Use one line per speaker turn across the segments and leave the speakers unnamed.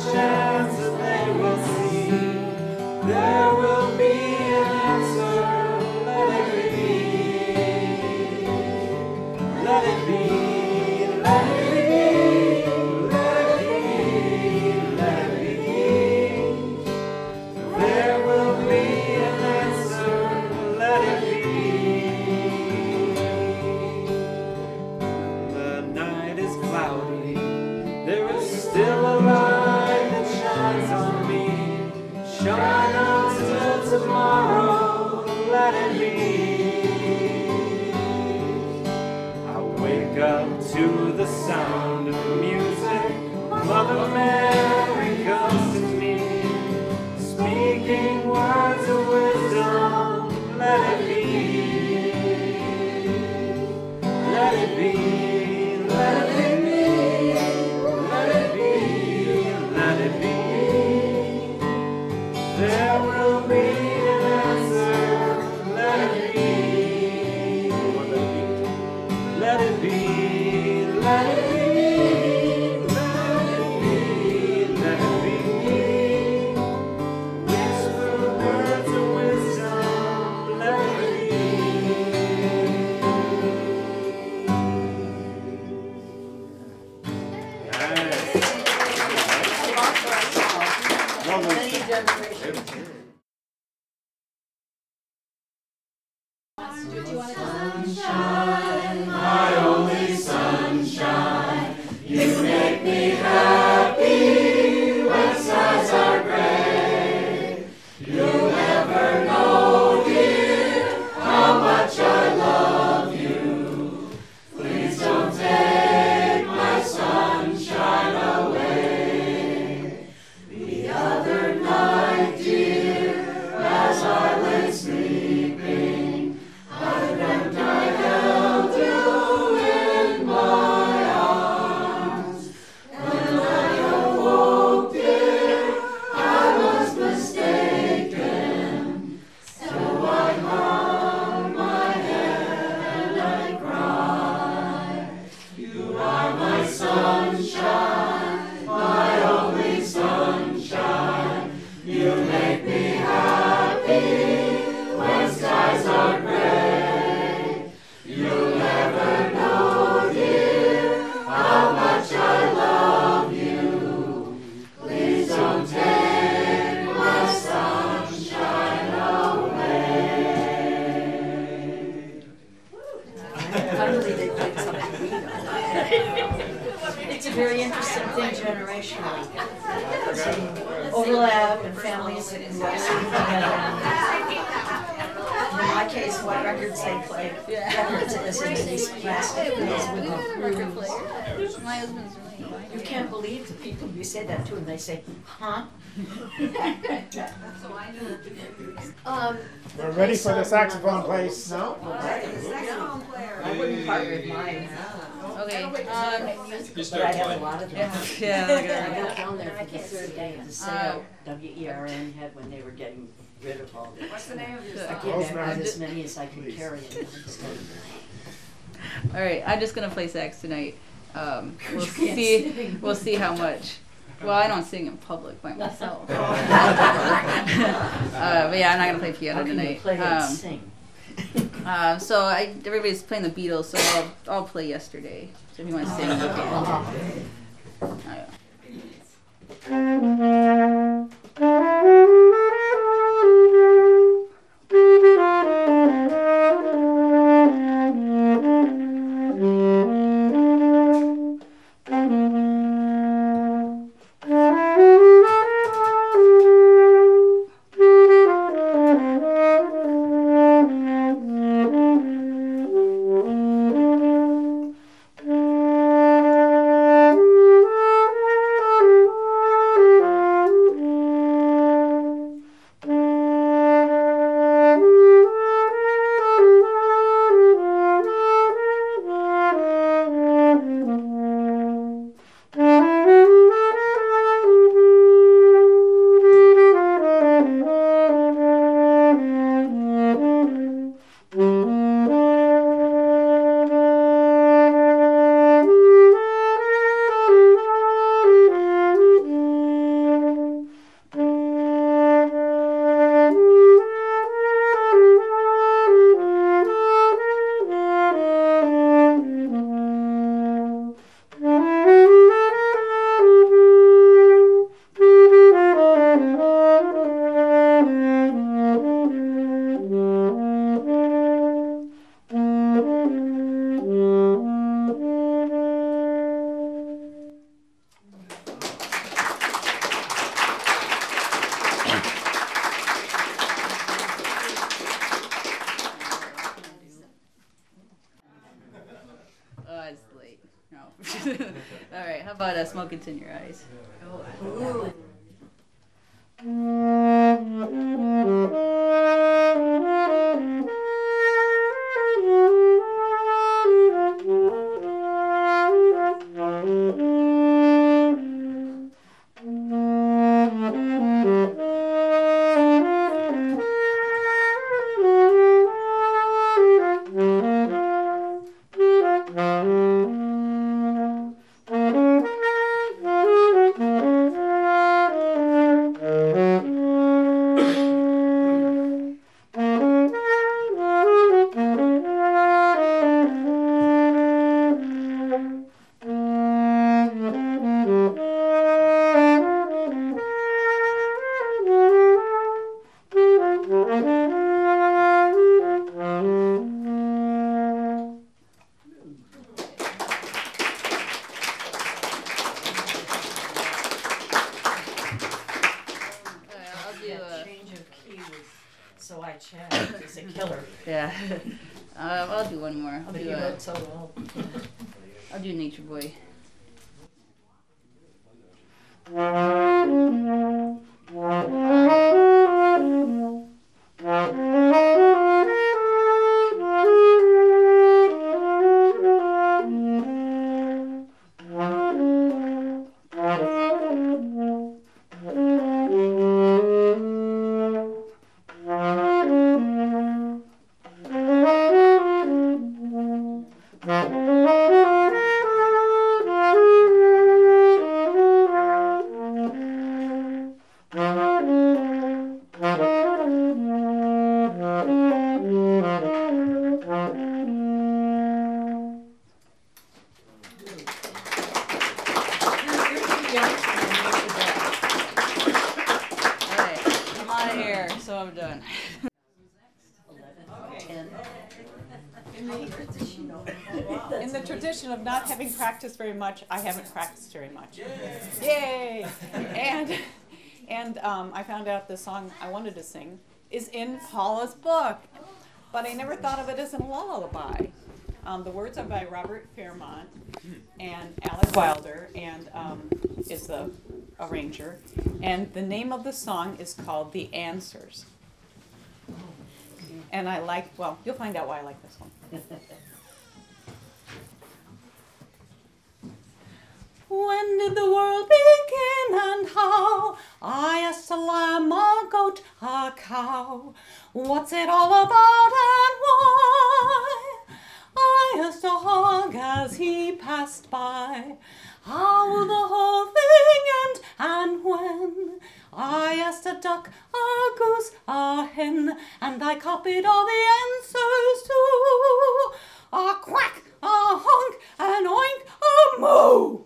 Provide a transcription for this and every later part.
chance that they will see. There will be an answer. Let it be. Let it be. Let it be. Let it be. Let it be. There will be an answer. Let it be. The night is cloudy. There is still a light that shines on me. Shine until tomorrow. Let it be. I wake up to the sound of music. Mother Mary comes to me, speaking words of wisdom. Let it be. Let it be. Let it be. Let it be. Let it be. There will be an answer. Let it be. Let it be. Let it be. Let it be. Let it be. Whisper words of wisdom. Let it be. Sunshine, my only sunshine, you make me happy when skies are gray. You'll never know, dear, how much I love you. Please don't take my sunshine away. The other night, dear, as I lay sleeping, I dreamt I held you in my arms. When I awoke, dear, I was mistaken. So I hung my head and I cried. You are my sunshine, my only sunshine. You make me happy when skies are gray. You'll never know, dear, how much I love you. Please don't take my sunshine away.
Finally, they played something we know. It's a very interesting thing generationally. Seeing overlap and families that can go sing together. In my case, what records they play. Records as in these plastic bills with the grooves.
My husband's really
You can't believe the people you say that to and they say, huh?
We're ready for the saxophone, please.
No? I wouldn't part with mine.
Okay.
But I have a lot of them.
Yeah.
I got down there for the third day of the sale WERN had when they were getting rid of all the. What's the name of your song? I came back with as many as I could carry.
All right. I'm just gonna play sax tonight. We'll see how much. Well, I don't sing in public by myself. But yeah, I'm not gonna play piano tonight.
Play and sing.
So everybody's playing the Beatles, so I'll play Yesterday. So if you want to sing, you can. about Smoke It's in Your Eyes?
Ooh. That change of key with So I Chat is a killer.
Yeah. I'll do one more.
But you wrote so well.
I'll do Nature Boy. I'm done.
In the tradition of not having practiced very much, I haven't practiced very much. Yay! And I found out the song I wanted to sing is in Paula's book, but I never thought of it as a lullaby. The words are by Robert Fairmont and Alex Wilder, and is the arranger. And the name of the song is called The Answers. And I like, well, you'll find out why I like this one. When did the world begin and how? I asked a lamb, a goat, a cow. What's it all about and why? I asked a hog as he passed by. How will the whole thing end and when? I asked a duck, a goose, a hen, and I copied all the answers too. A quack, a honk, an oink, a moo.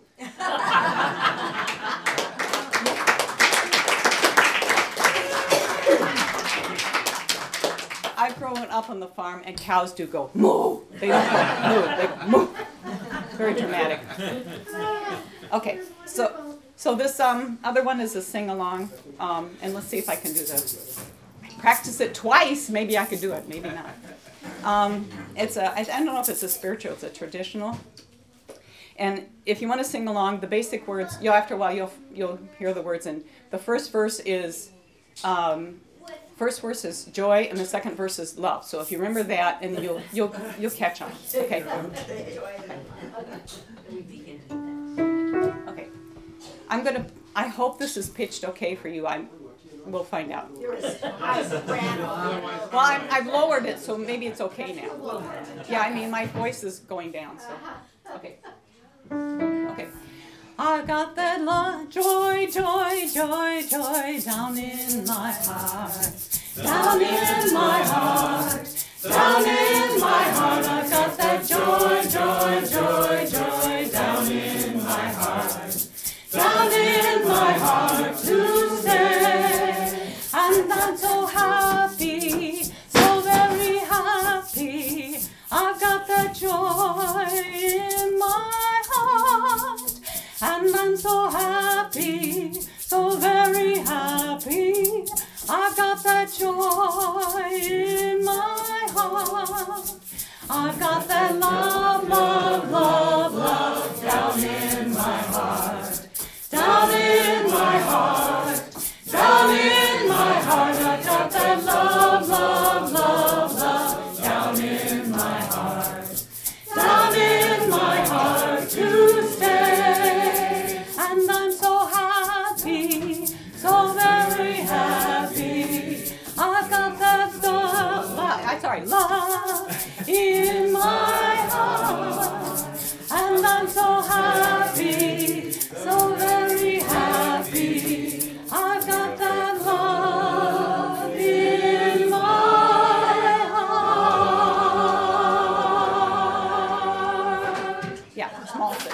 I've grown up on the farm, and cows do go moo. They don't go moo. They go moo. Very dramatic. Okay, so this other one is a sing-along, and let's see if I can do this. Practice it twice. Maybe I could do it. Maybe not. I don't know if it's a spiritual. It's a traditional. And if you want to sing along, the basic words. After a while, you'll hear the words. And the first verse is joy, and the second verse is love. So if you remember that, and you'll catch on. Okay. Okay. I hope this is pitched okay for you. We'll find out. Well, I've lowered it, so maybe it's okay now. Yeah, I mean, my voice is going down, so. Okay. Okay. I got that love, joy, joy, joy, joy down in my heart. Down in my heart. Down in my heart. I got that joy, joy, joy, joy down in my heart. Down in my heart to stay. And I'm so happy, so very happy. I've got that joy in my heart. And I'm so happy, so very happy. I've got that joy in my heart. I've got that love, love, love, love down in my heart. in my heart. And I'm so happy, so very happy. I've got that love in my heart. Yeah, small thing.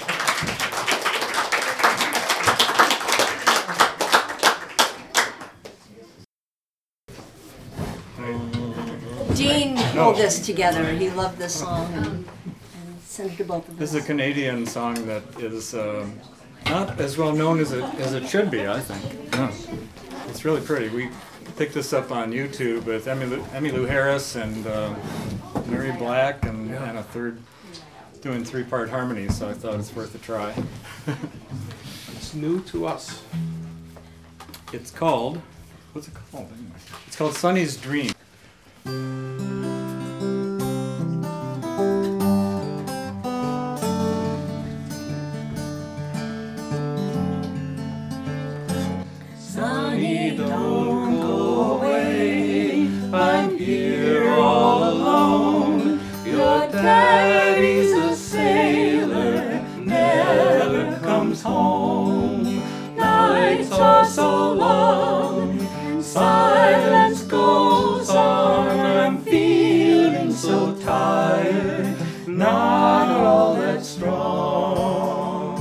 Dean pulled this together. He loved this song and sent it to both of us.
This is a Canadian song that is not as well known as it should be, I think. No. It's really pretty. We picked this up on YouTube with Emmylou Harris and Mary Black and a third doing three-part harmony, so I thought it's worth a try.
It's new to us.
It's called, what's it called anyway? It's called Sonny's Dream.
Sonny, don't go away. I'm here all alone. Your daddy's a sailor, never comes home. Nights are so long, silence goes on. I'm feeling so tired, not all that strong.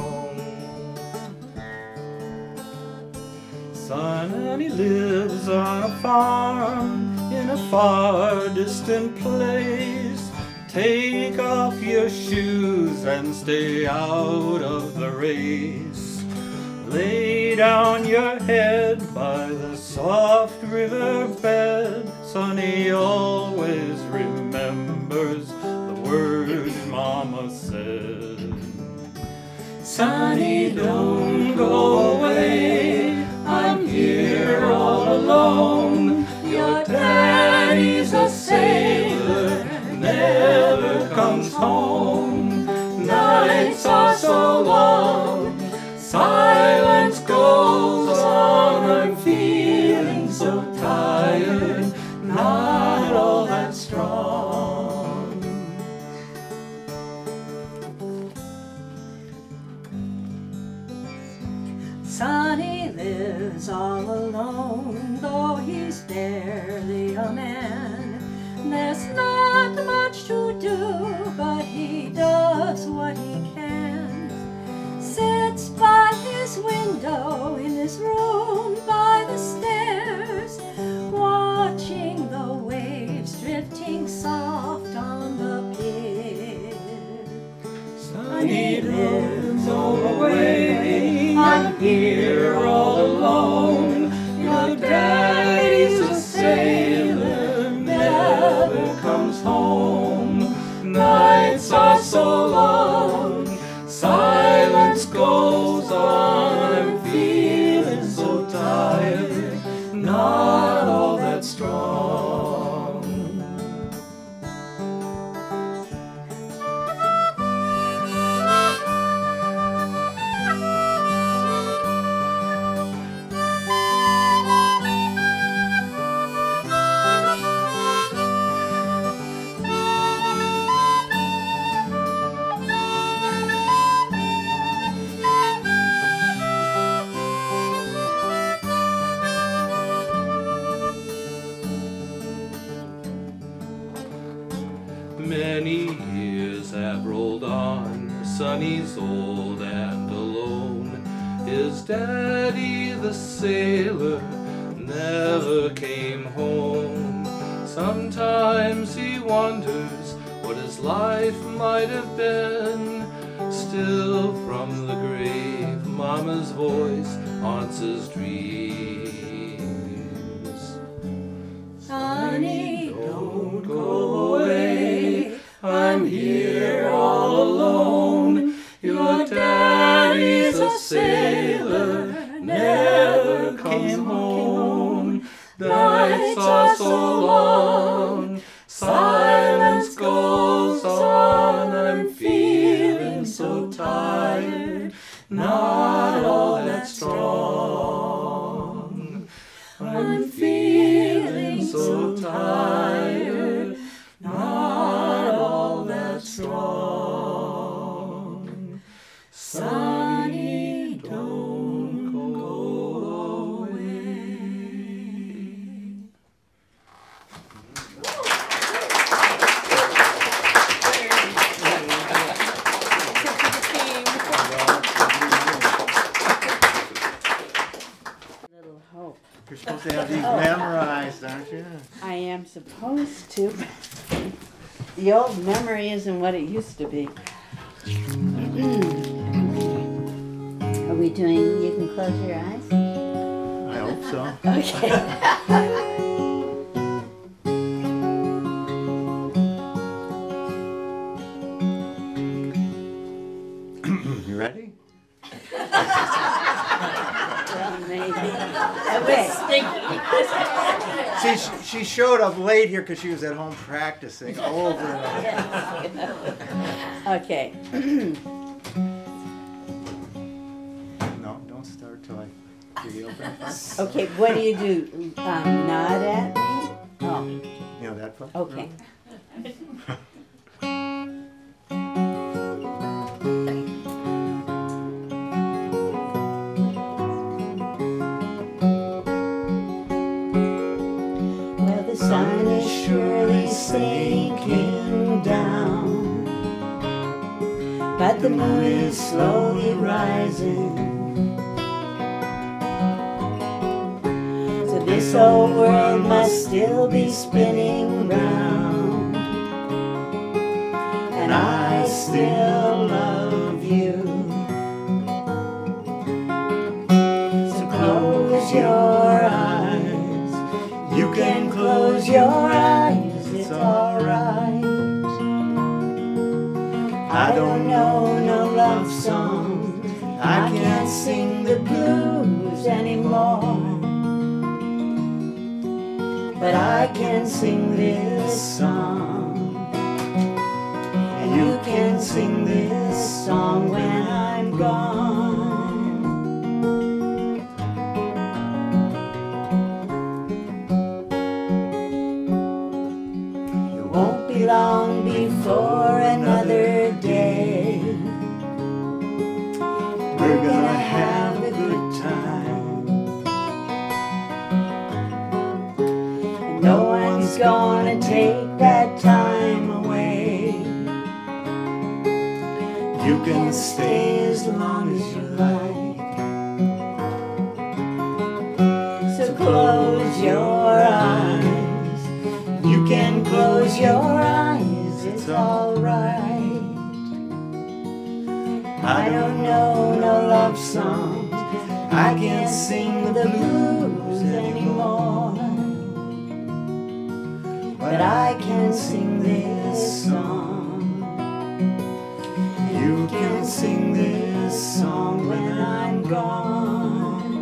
Sonny lives on a farm in a far distant place. Take off your shoes and stay out of the race. Lay down your head by the soft river bed. Sonny always remembers the words Mama said. Sonny, don't go away. I'm here all alone. Your daddy's a sailor, never comes home. Nights are so long, silence goes on. I'm feeling so tired, not all that strong.
Sonny lives all alone, though he's barely a man. There's not much to do, but he does what he can. Sits by his window in his room by the stairs, watching the waves drifting soft on the pier.
Sonny, don't go away. I'm here all alone. Your daddy's a sailor, never comes home. Nights are so long, silence goes on. I'm feeling so tired, not all that strong. Many years have rolled on, Sonny's old and alone. His daddy, the sailor, never came home. Sometimes he wonders what his life might have been. Still from the grave, Mama's voice haunts his dreams.
Sonny,
Don't go away, I'm here all alone. Your daddy's a sailor, never came home. Nights are so long, silence goes on. I'm feeling so tired, not all that strong. I'm feeling so tired, not
You're supposed to have these memorized, aren't you?
I am supposed to. The old memory isn't what it used to be. Are we doing, you can close your eyes?
I hope so.
Okay.
You ready?
Well, maybe. Okay.
See, she showed up late here because she was at home practicing over and over.
Okay.
No, don't start till I give you open.
Okay, what do you do? Nod at me? Oh,
You know that part?
okay. Well, the sun is surely sinking down, but the moon is slowly rising. So this old world must still be spinning round, and I still love you. So close your eyes, you can close your eyes, it's alright. I don't know no love songs, I can't sing the blues anymore, but I can sing this song, and you can sing this song when I'm gone. It won't be long before another day we're gonna have a good time, and no one's gonna take that time away. You can stay as long as you like, so close your eyes, you can close your eyes, it's alright. I don't know no love songs, I can't sing the blues anymore, but I can sing this song. You can sing this song when I'm gone.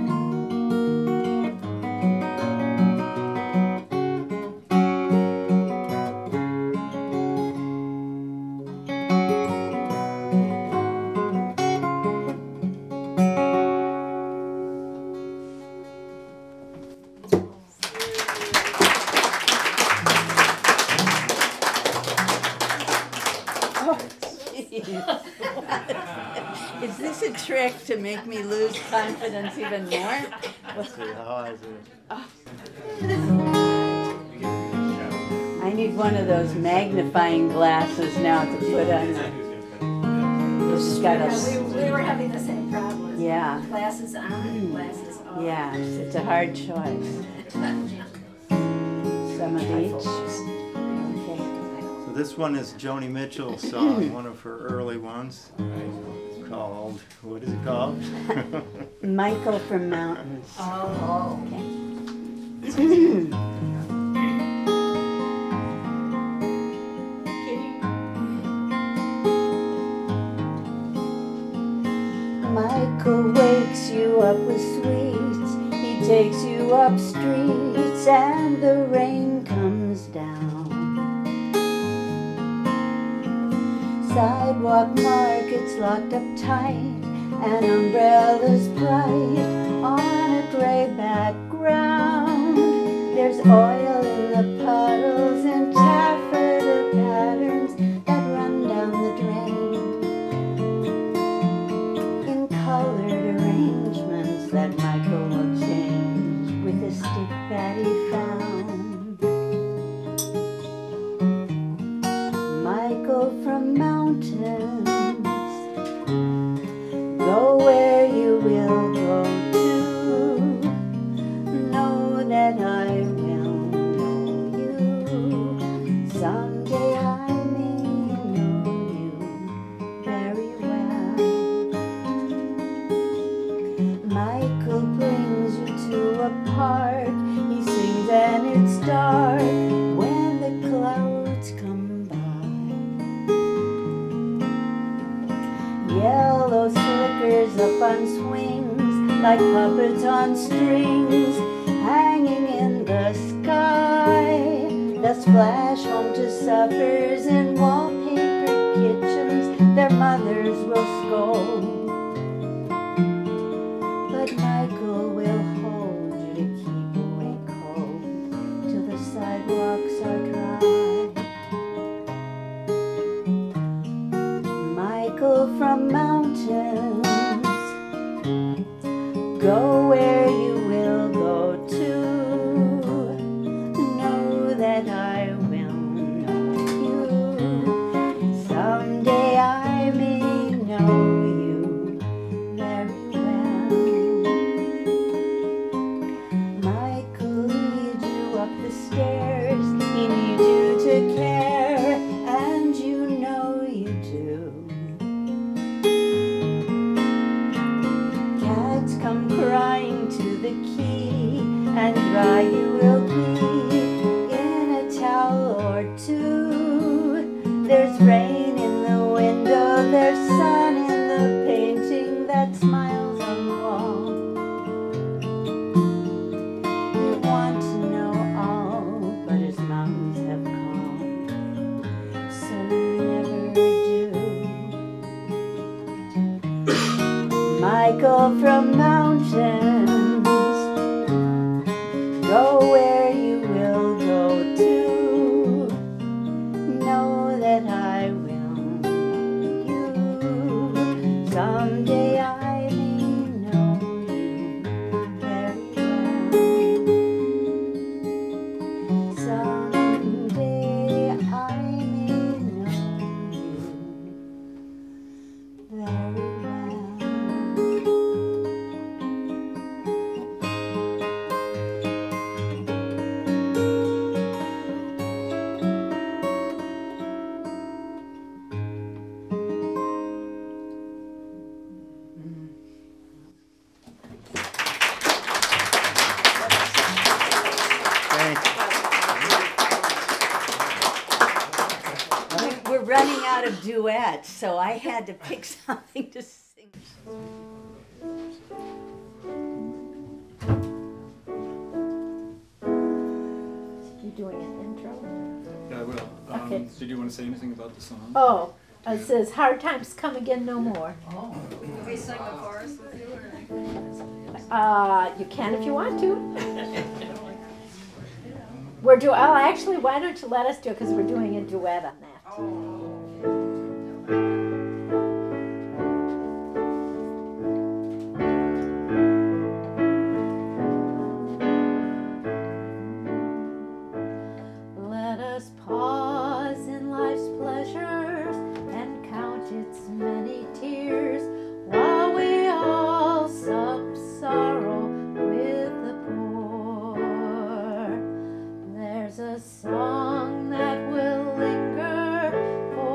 Is this a trick to make me lose confidence even more?
See how I do.
I need one of those magnifying glasses now to put on. It's got a,
We were having the same problem.
yeah,
Glasses on, glasses off.
yeah, it's a hard choice. Some of each. Okay.
So this one is Joni Mitchell's song, one of her early ones. It's called, what is it called?
Michael from Mountains.
Oh,
Michael wakes you up with sweets, he takes you up streets and the rain comes down. Sidewalk markets locked up tight and umbrellas bright on a gray background. There's oil in the puddles and taffeta patterns that run down the drain, in colored arrangements that Michael will change with a stick that he found. Michael from Mountains, go where you will go to, no the park. He sings and it's dark when the clouds come by. Yellow slickers up on swings like puppets on strings, hanging in the sky. Thus flash home to suppers in wallpaper kitchens their mothers will scold. But Michael will hold you to keep away cold till the sidewalks are dry. Michael from mountains, go where you will go to. Know that I will know you. Someday I may know you very well. Michael leads you up the stairs. He needs you to care, and you know you do. Cats come crying to the key, and dry you will be in a towel or two. There's rain in the window, there's sun in the painting that smiles on the wall. You want to know all, but his mountains have calmed, so you never do. Michael from mountains, go where you will go to. Know that I will know you. Someday I may know you very well. Someday I may know you very well.
Thank you.
We're running out of duets, so I had to pick something to sing.
You doing an intro?
Yeah, I will.
Okay.
Did you want to say anything about the song?
Oh, it says hard times come again no more.
Can we sing the chorus with you?
You can if you want to. We're doing. Oh, actually, why don't you let us do it? Because we're doing a duet on that. Let us pause in life's pleasures and count its many tears while we all sup sorrow with the poor. There's a song that will linger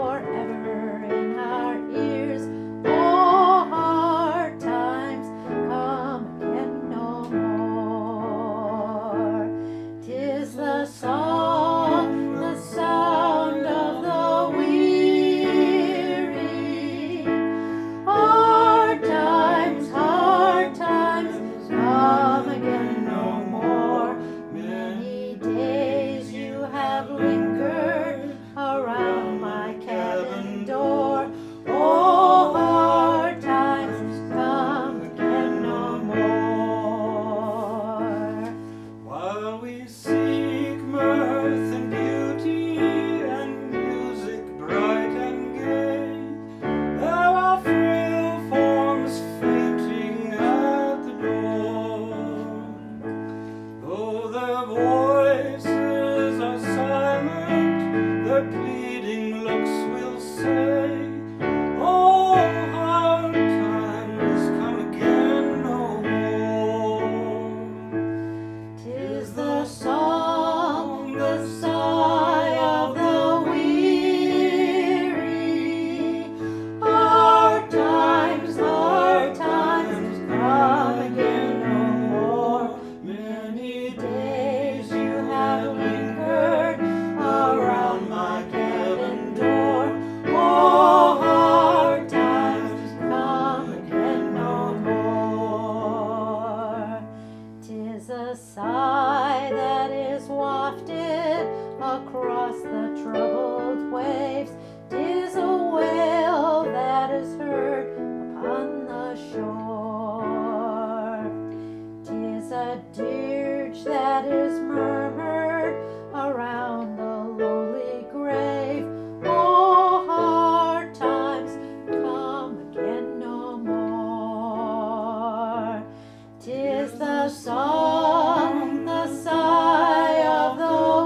a sigh that is wafted across the troubled waves. 'Tis a wail that is heard upon the shore. 'Tis a dirge that is murmured around the lowly grave. Oh, hard times come again no more. 'Tis the song, the sigh of the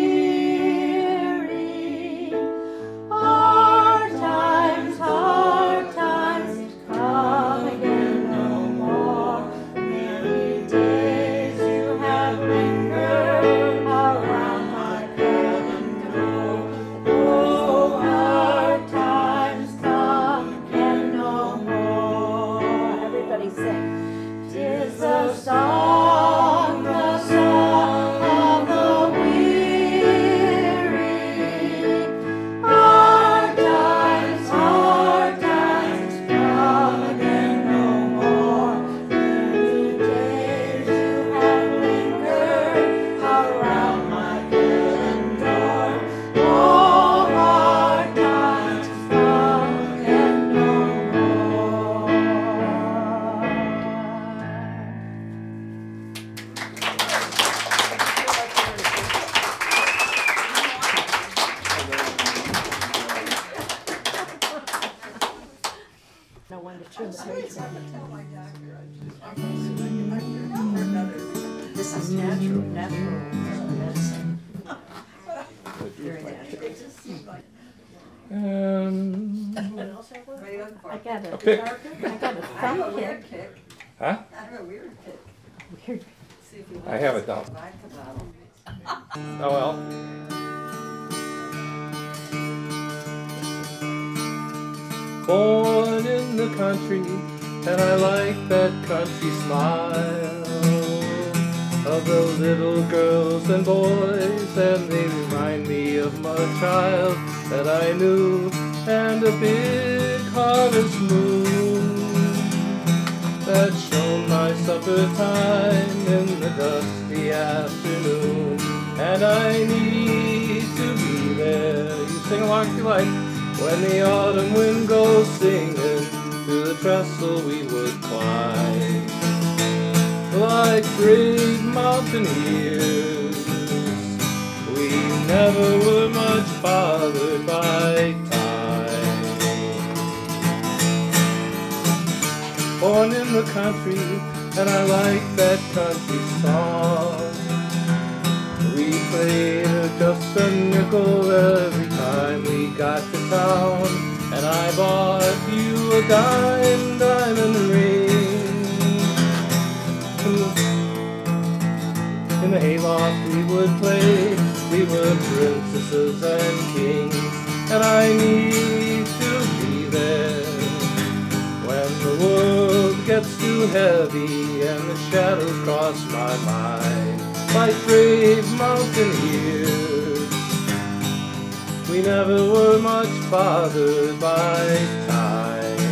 weary. Hard times come again no more. Many days you have lingered around my cabin door. Oh, hard times come again no more. Everybody sing. 'Tis the song of the weary. Hard times come again no more. Many days you have lingered around my cabin door. Oh, hard times come again no more.
Know when to tune the lights on. This is natural medicine. Very natural.
I got
A pick.
a thumb pick.
Huh?
Weird.
I have it down. Oh well. Born in the country, and I like that country smile of the little girls and boys, and they remind me of my child that I knew, and a big harvest moon that shone my supper time in the dusty afternoon. And I need to be there. You sing along if you like. When the autumn wind goes singing, to the trestle we would climb. Like brave mountaineers, we never were much bothered by time. Born in the country, and I like that country song. We played just a nickel every time we got to town, and I bought you a diamond ring. In the hayloft we would play, we were princesses and kings, and I need to be there when the world gets too heavy and the shadows cross my mind. Like brave mountaineers, we never were much bothered by time.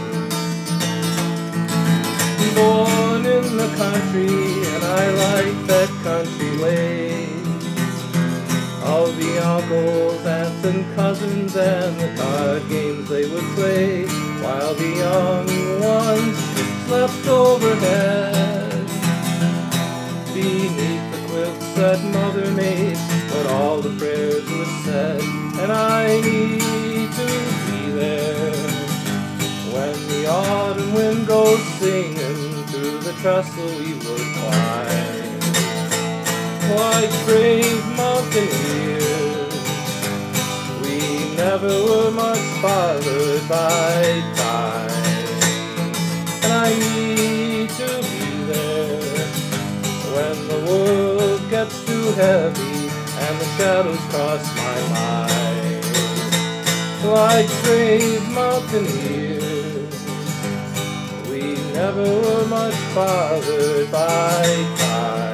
Born in the country, and I like that country way of the uncles, aunts, and cousins, and the card games they would play, while the young ones slept overhead beneath the quilts that mother made when all the prayers were said. And I need to be there when the autumn wind goes singing, through the trestle we would climb. Like brave mountaineers, we never were much bothered by time. And I need to be there when the world gets too heavy and the shadows cross my mind. Like brave mountaineers, we never were much bothered by time.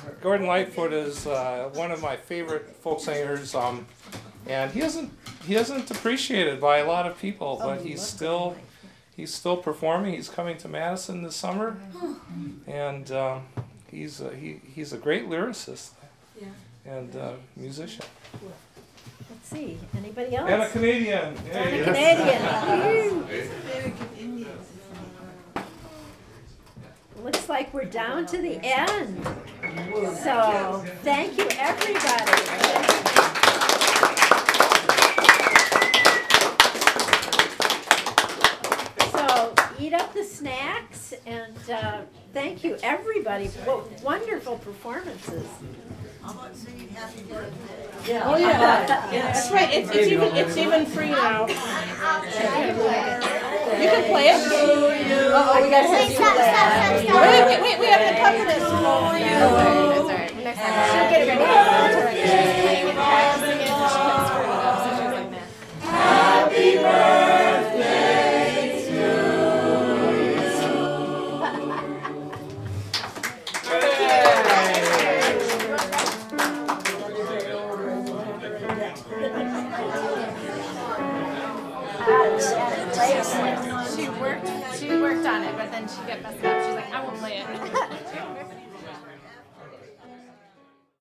Gordon Lightfoot is one of my favorite folk singers, and he isn't appreciated by a lot of people, but he's still performing. He's coming to Madison this summer, and he's a great lyricist and musician.
Let's see, anybody else?
And a Canadian.
And
Hey.
a Canadian. Looks like we're down to the end. So, thank you everybody. So, eat up the snacks and thank you everybody. What wonderful performances.
Oh, yeah.
That's right. It's even free now. You can play it.
Oh, we gotta have you play.
Wait, we haven't covered this.
Oh, that's alright. Next time. She'll get ready. She's playing and practicing it, and she kept screwing it up, so she was like, nah.
Happy birthday to you.
She worked on it, but then she got messed up. She's like, I won't play it.